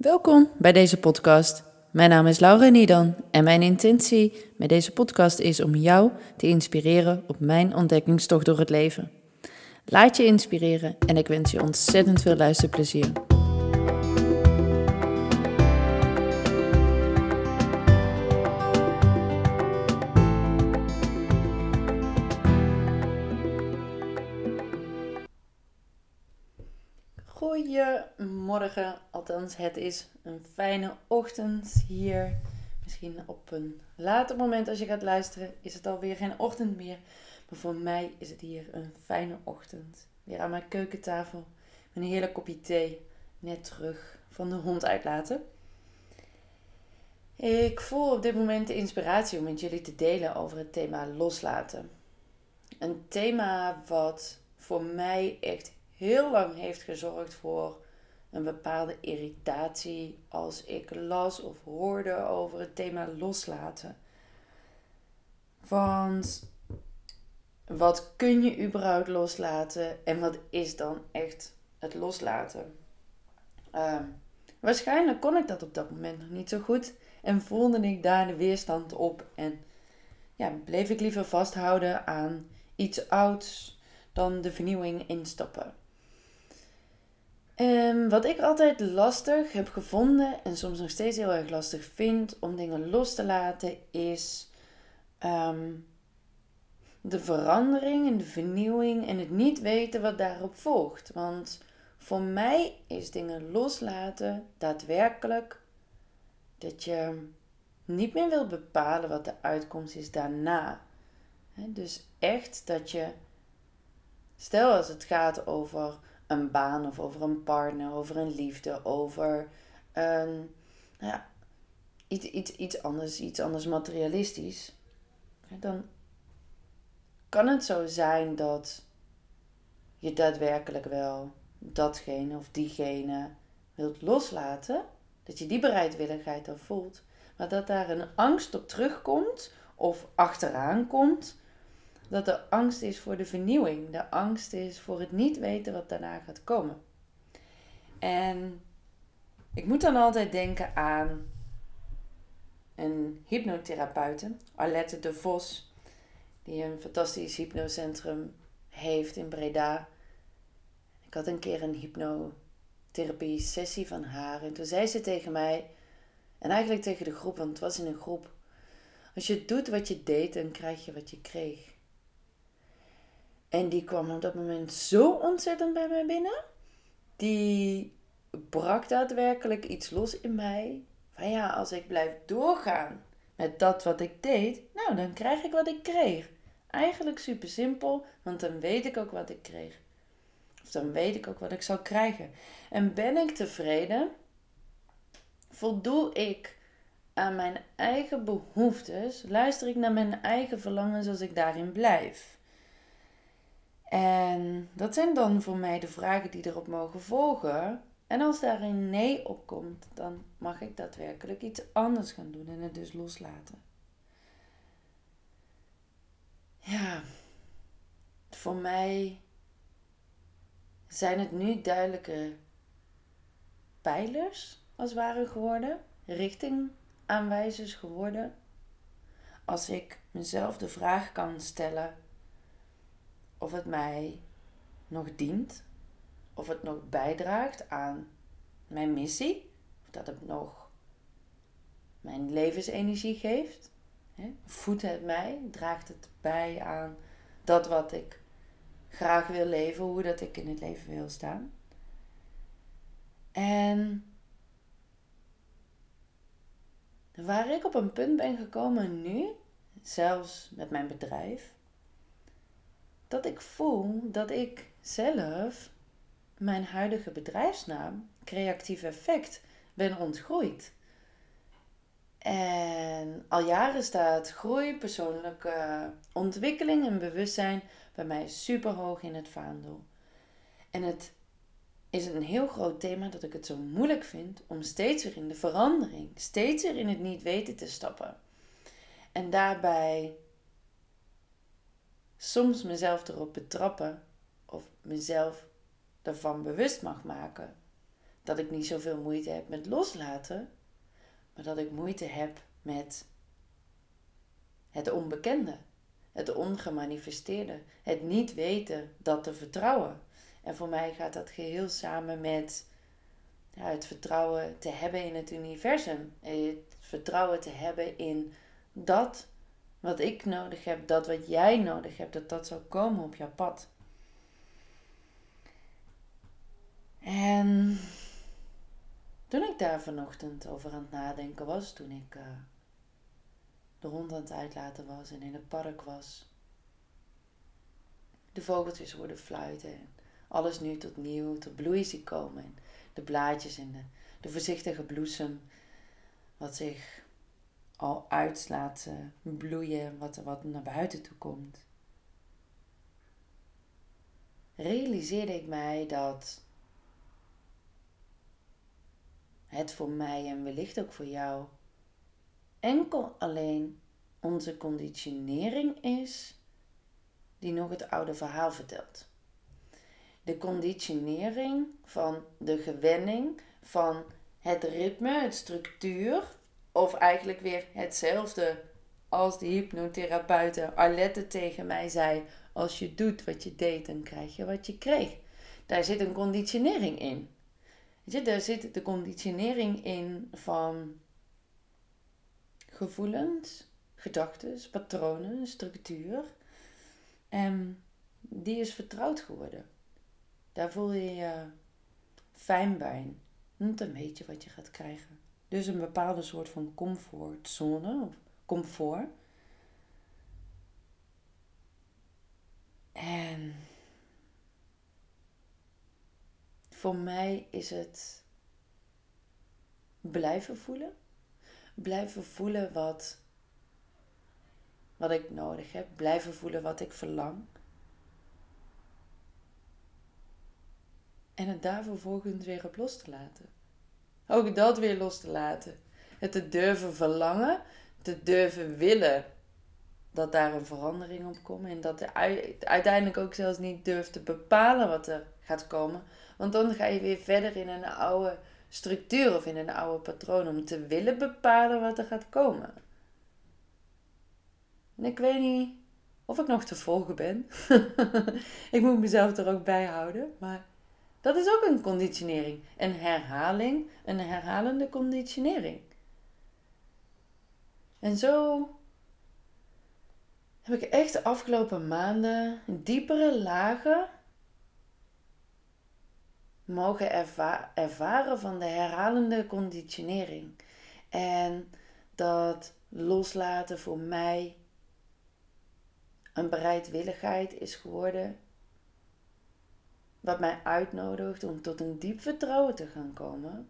Welkom bij deze podcast. Mijn naam is Laura Nidan en mijn intentie met deze podcast is om jou te inspireren op mijn ontdekkingstocht door het leven. Laat je inspireren en ik wens je ontzettend veel luisterplezier. Goedemorgen, althans het is een fijne ochtend hier. Misschien op een later moment als je gaat luisteren is het alweer geen ochtend meer. Maar voor mij is het hier een fijne ochtend. Weer aan mijn keukentafel met een heerlijk kopje thee. Net terug van de hond uitlaten. Ik voel op dit moment de inspiratie om met jullie te delen over het thema loslaten. Een thema wat voor mij echt heel lang heeft gezorgd voor een bepaalde irritatie als ik las of hoorde over het thema loslaten. Want wat kun je überhaupt loslaten en wat is dan echt het loslaten? Waarschijnlijk kon ik dat op dat moment nog niet zo goed en voelde ik daar de weerstand op en bleef ik liever vasthouden aan iets ouds dan de vernieuwing instappen. Wat ik altijd lastig heb gevonden en soms nog steeds heel erg lastig vind om dingen los te laten is de verandering en de vernieuwing en het niet weten wat daarop volgt. Want voor mij is dingen loslaten daadwerkelijk dat je niet meer wilt bepalen wat de uitkomst is daarna. Dus echt dat je, stel als het gaat over een baan of over een partner, over een liefde, over iets anders materialistisch. Dan kan het zo zijn dat je daadwerkelijk wel datgene of diegene wilt loslaten. Dat je die bereidwilligheid dan voelt. Maar dat daar een angst op terugkomt of achteraan komt. Dat de angst is voor de vernieuwing. De angst is voor het niet weten wat daarna gaat komen. En ik moet dan altijd denken aan een hypnotherapeute, Arlette de Vos, die een fantastisch hypnocentrum heeft in Breda. Ik had een keer een hypnotherapie sessie van haar en toen zei ze tegen mij, en eigenlijk tegen de groep, want het was in een groep: als je doet wat je deed, dan krijg je wat je kreeg. En die kwam op dat moment zo ontzettend bij mij binnen. Die brak daadwerkelijk iets los in mij. Van als ik blijf doorgaan met dat wat ik deed, dan krijg ik wat ik kreeg. Eigenlijk super simpel, want dan weet ik ook wat ik kreeg. Of dan weet ik ook wat ik zou krijgen. En ben ik tevreden? Voldoe ik aan mijn eigen behoeftes? Luister ik naar mijn eigen verlangens als ik daarin blijf? En dat zijn dan voor mij de vragen die erop mogen volgen. En als daar een nee op komt, dan mag ik daadwerkelijk iets anders gaan doen en het dus loslaten. Ja, voor mij zijn het nu duidelijke pijlers als het ware geworden, richtingaanwijzers geworden. Als ik mezelf de vraag kan stellen of het mij nog dient, of het nog bijdraagt aan mijn missie, of dat het nog mijn levensenergie geeft. Voedt het mij, draagt het bij aan dat wat ik graag wil leven, hoe dat ik in het leven wil staan. En waar ik op een punt ben gekomen nu, zelfs met mijn bedrijf, dat ik voel dat ik zelf mijn huidige bedrijfsnaam, Creatief Effect, ben ontgroeid. En al jaren staat groei, persoonlijke ontwikkeling en bewustzijn bij mij super hoog in het vaandel. En het is een heel groot thema dat ik het zo moeilijk vind om steeds weer in de verandering, steeds weer in het niet weten te stappen. En daarbij soms mezelf erop betrappen of mezelf ervan bewust mag maken dat ik niet zoveel moeite heb met loslaten, maar dat ik moeite heb met het onbekende, het ongemanifesteerde, het niet weten dat te vertrouwen. En voor mij gaat dat geheel samen met het vertrouwen te hebben in het universum. Het vertrouwen te hebben in dat wat ik nodig heb, dat wat jij nodig hebt, dat zal komen op jouw pad. En toen ik daar vanochtend over aan het nadenken was, toen ik de hond aan het uitlaten was en in het park was, de vogeltjes hoorden fluiten en alles nu tot bloei zie komen. En de blaadjes en de voorzichtige bloesem wat zich al uitslaat bloeien, wat naar buiten toe komt. Realiseerde ik mij dat het voor mij en wellicht ook voor jou enkel alleen onze conditionering is die nog het oude verhaal vertelt. De conditionering van de gewenning van het ritme, het structuur, of eigenlijk weer hetzelfde als de hypnotherapeute Arlette tegen mij zei: als je doet wat je deed, dan krijg je wat je kreeg. Daar zit een conditionering in. Daar zit de conditionering in van gevoelens, gedachten, patronen, structuur. En die is vertrouwd geworden. Daar voel je je fijn bij. En dan weet je wat je gaat krijgen. Dus een bepaalde soort van comfortzone of comfort. En voor mij is het blijven voelen. Blijven voelen wat ik nodig heb. Blijven voelen wat ik verlang. En het daar vervolgens weer op los te laten. Ook dat weer los te laten. Het te durven verlangen. Te durven willen dat daar een verandering op komt. En dat uiteindelijk ook zelfs niet durft te bepalen wat er gaat komen. Want dan ga je weer verder in een oude structuur of in een oude patroon om te willen bepalen wat er gaat komen. En ik weet niet of ik nog te volgen ben. Ik moet mezelf er ook bij houden. Maar dat is ook een conditionering. Een herhaling, een herhalende conditionering. En zo heb ik echt de afgelopen maanden diepere lagen mogen ervaren van de herhalende conditionering. En dat loslaten voor mij een bereidwilligheid is geworden. Wat mij uitnodigt om tot een diep vertrouwen te gaan komen.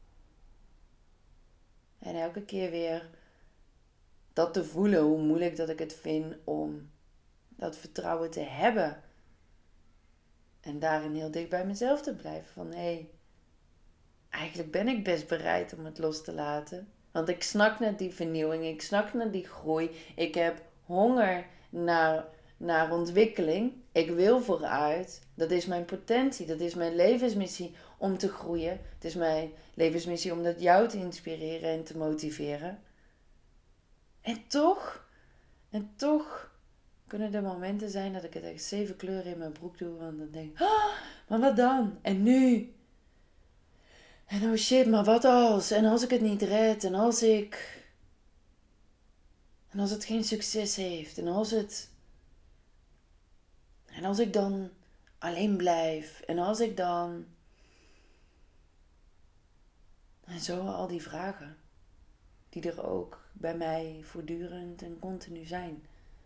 En elke keer weer dat te voelen, hoe moeilijk dat ik het vind om dat vertrouwen te hebben. En daarin heel dicht bij mezelf te blijven. Van eigenlijk ben ik best bereid om het los te laten. Want ik snak naar die vernieuwing, ik snak naar die groei. Ik heb honger naar ontwikkeling. Ik wil vooruit. Dat is mijn potentie, dat is mijn levensmissie om te groeien. Het is mijn levensmissie om dat jou te inspireren en te motiveren. En toch kunnen er momenten zijn dat ik het echt 7 kleuren in mijn broek doe. Want dan denk ik, maar wat dan? En nu? En oh shit, maar wat als? En als ik het niet red? En als het geen succes heeft? En als ik dan alleen blijf? En als ik dan... En zo al die vragen. Die er ook bij mij voortdurend en continu zijn.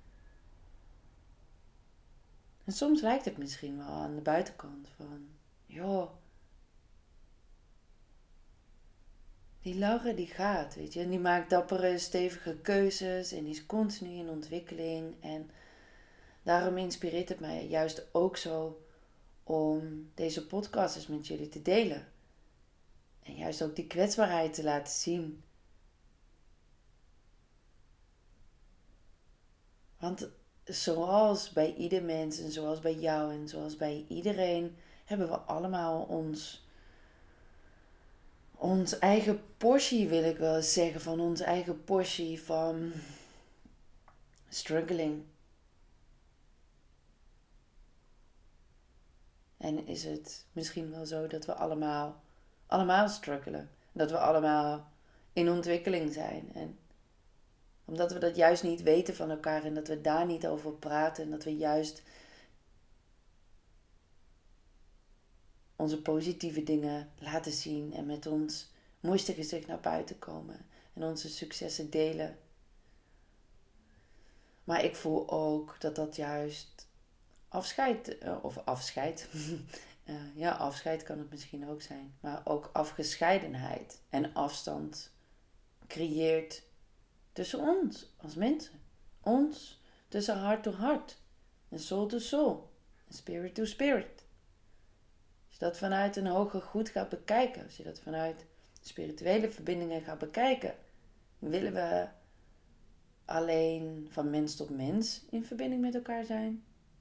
En soms lijkt het misschien wel aan de buitenkant van... joh, die Laura die gaat, weet je. En die maakt dappere, stevige keuzes. En die is continu in ontwikkeling. En daarom inspireert het mij juist ook zo om deze podcast eens met jullie te delen. En juist ook die kwetsbaarheid te laten zien. Want zoals bij ieder mens en zoals bij jou en zoals bij iedereen hebben we allemaal ons ons eigen portie, wil ik wel zeggen, van ons eigen portie van struggling. En is het misschien wel zo dat we allemaal struggelen. Dat we allemaal in ontwikkeling zijn. En omdat we dat juist niet weten van elkaar en dat we daar niet over praten. En dat we juist onze positieve dingen laten zien. En met ons mooiste gezicht naar buiten komen. En onze successen delen. Maar ik voel ook dat dat juist afscheid. Ja, afscheid kan het misschien ook zijn. Maar ook afgescheidenheid en afstand creëert tussen ons als mensen. Ons tussen hart to hart. En soul to soul. En spirit to spirit. Als je dat vanuit een hoger goed gaat bekijken. Als je dat vanuit spirituele verbindingen gaat bekijken. Willen we alleen van mens tot mens in verbinding met elkaar zijn?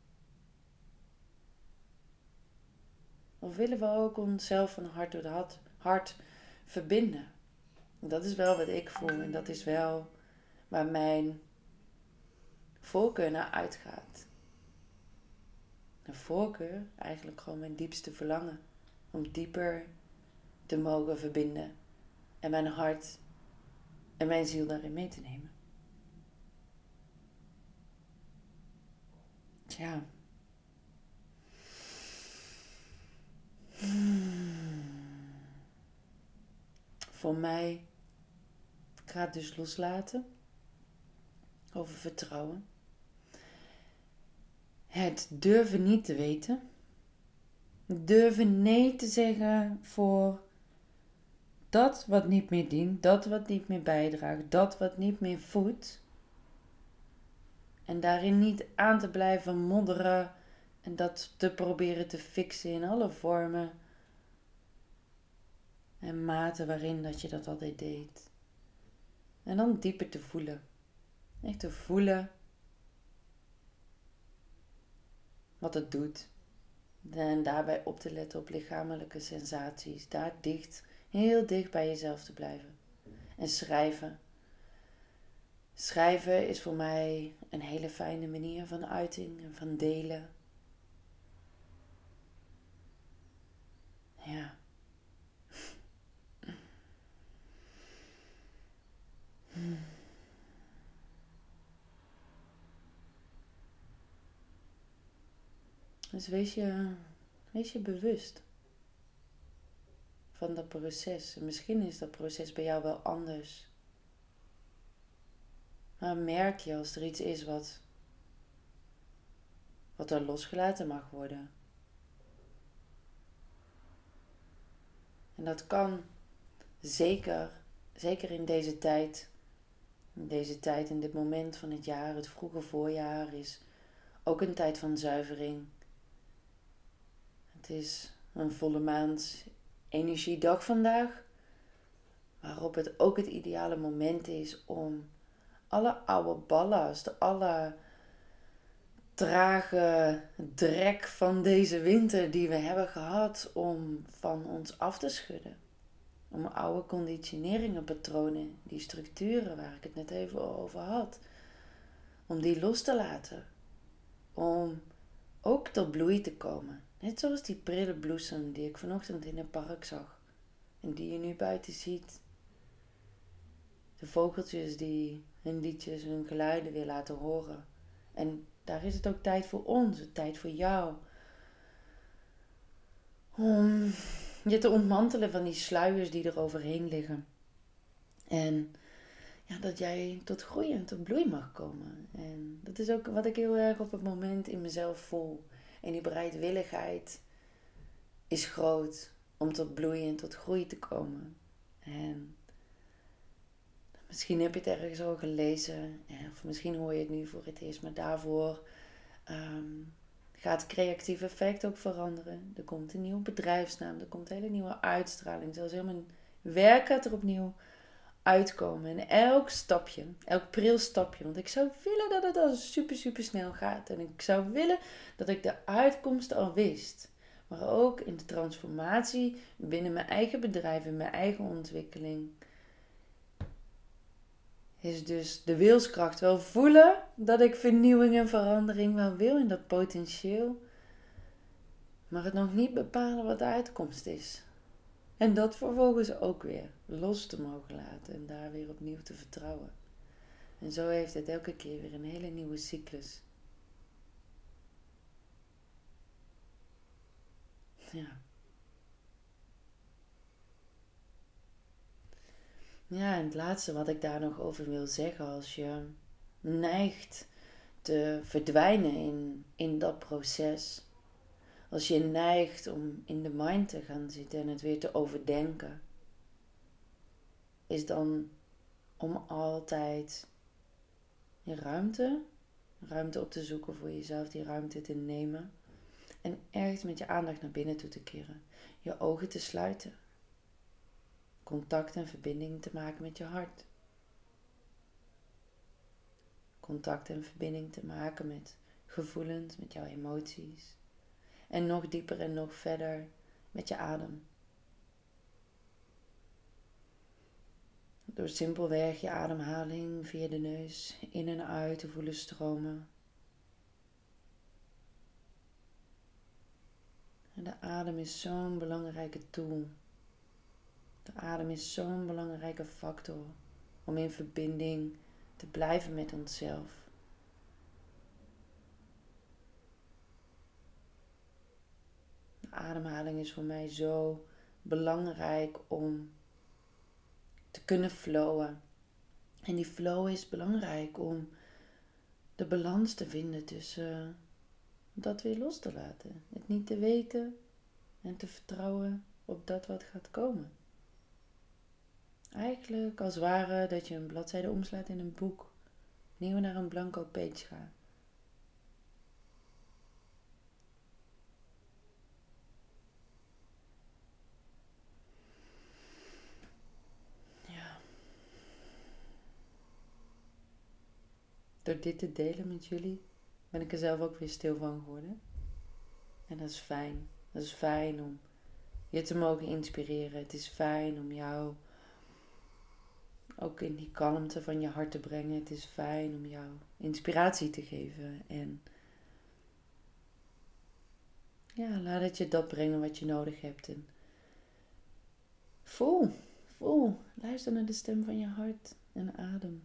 Of willen we ook onszelf van hart tot hart verbinden? Dat is wel wat ik voel en dat is wel waar mijn voorkeur naar uitgaat. Een voorkeur, eigenlijk gewoon mijn diepste verlangen. Om dieper te mogen verbinden. En mijn hart en mijn ziel daarin mee te nemen. Tja. Voor mij, ik ga het dus loslaten. Over vertrouwen. Het durven niet te weten. Durven nee te zeggen voor dat wat niet meer dient. Dat wat niet meer bijdraagt. Dat wat niet meer voedt. En daarin niet aan te blijven modderen. En dat te proberen te fixen in alle vormen. En maten waarin dat je dat altijd deed. En dan dieper te voelen. Echt te voelen wat het doet. En daarbij op te letten op lichamelijke sensaties. Daar heel dicht bij jezelf te blijven. En schrijven. Schrijven is voor mij een hele fijne manier van uiting en van delen. Ja. Dus wees je bewust van dat proces. En misschien is dat proces bij jou wel anders. Maar merk je als er iets is wat er losgelaten mag worden. En dat kan zeker in deze tijd. In dit moment van het jaar, het vroege voorjaar, is ook een tijd van zuivering. Het is een volle maand energiedag vandaag. Waarop het ook het ideale moment is om alle oude ballast, alle trage drek van deze winter die we hebben gehad, om van ons af te schudden. Om oude conditioneringen, patronen, die structuren waar ik het net even over had. Om die los te laten. Om ook tot bloei te komen. Net zoals die prille bloesem die ik vanochtend in het park zag. En die je nu buiten ziet. De vogeltjes die hun liedjes, hun geluiden weer laten horen. En daar is het ook tijd voor ons, tijd voor jou. Om je te ontmantelen van die sluiers die er overheen liggen. En ja, dat jij tot groei en tot bloei mag komen. En dat is ook wat ik heel erg op het moment in mezelf voel. En die bereidwilligheid is groot om tot bloei en tot groei te komen. En misschien heb je het ergens al gelezen. Of misschien hoor je het nu voor het eerst. Maar daarvoor gaat het creatieve effect ook veranderen. Er komt een nieuwe bedrijfsnaam. Er komt een hele nieuwe uitstraling. Zelfs heel mijn werk gaat er opnieuw uitkomen. En elk stapje, elk pril stapje. Want ik zou willen dat het al super, super snel gaat. En ik zou willen dat ik de uitkomst al wist. Maar ook in de transformatie binnen mijn eigen bedrijf, in mijn eigen ontwikkeling. Is dus de wilskracht wel voelen dat ik vernieuwing en verandering wel wil in dat potentieel. Maar het nog niet bepalen wat de uitkomst is. En dat vervolgens ook weer los te mogen laten en daar weer opnieuw te vertrouwen. En zo heeft het elke keer weer een hele nieuwe cyclus. Ja. Ja, en het laatste wat ik daar nog over wil zeggen, als je neigt te verdwijnen in dat proces, als je neigt om in de mind te gaan zitten en het weer te overdenken, is dan om altijd je ruimte op te zoeken voor jezelf, die ruimte te nemen en echt met je aandacht naar binnen toe te keren, je ogen te sluiten, contact en verbinding te maken met je hart. Contact en verbinding te maken met gevoelens, met jouw emoties. En nog dieper en nog verder met je adem. Door simpelweg je ademhaling via de neus in en uit te voelen stromen. En de adem is zo'n belangrijke tool. De adem is zo'n belangrijke factor om in verbinding te blijven met onszelf. De ademhaling is voor mij zo belangrijk om te kunnen flowen. En die flow is belangrijk om de balans te vinden tussen dat weer los te laten. Het niet te weten en te vertrouwen op dat wat gaat komen. Eigenlijk als het ware dat je een bladzijde omslaat in een boek. Nieuw naar een blanco page gaat. Ja. Door dit te delen met jullie ben ik er zelf ook weer stil van geworden. En dat is fijn. Dat is fijn om je te mogen inspireren. Het is fijn om jou ook in die kalmte van je hart te brengen. Het is fijn om jou inspiratie te geven. En ja, laat het je dat brengen wat je nodig hebt. En voel. Luister naar de stem van je hart en adem.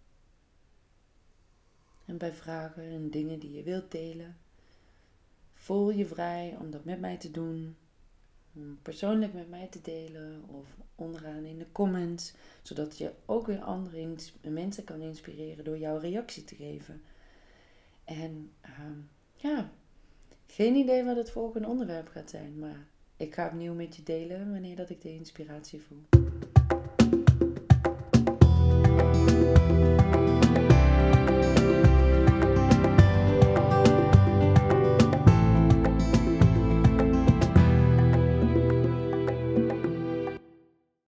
En bij vragen en dingen die je wilt delen, voel je vrij om dat met mij te doen. Om persoonlijk met mij te delen of onderaan in de comments. Zodat je ook weer andere mensen kan inspireren door jouw reactie te geven. En ja, geen idee wat het volgende onderwerp gaat zijn. Maar ik ga opnieuw met je delen wanneer dat ik de inspiratie voel.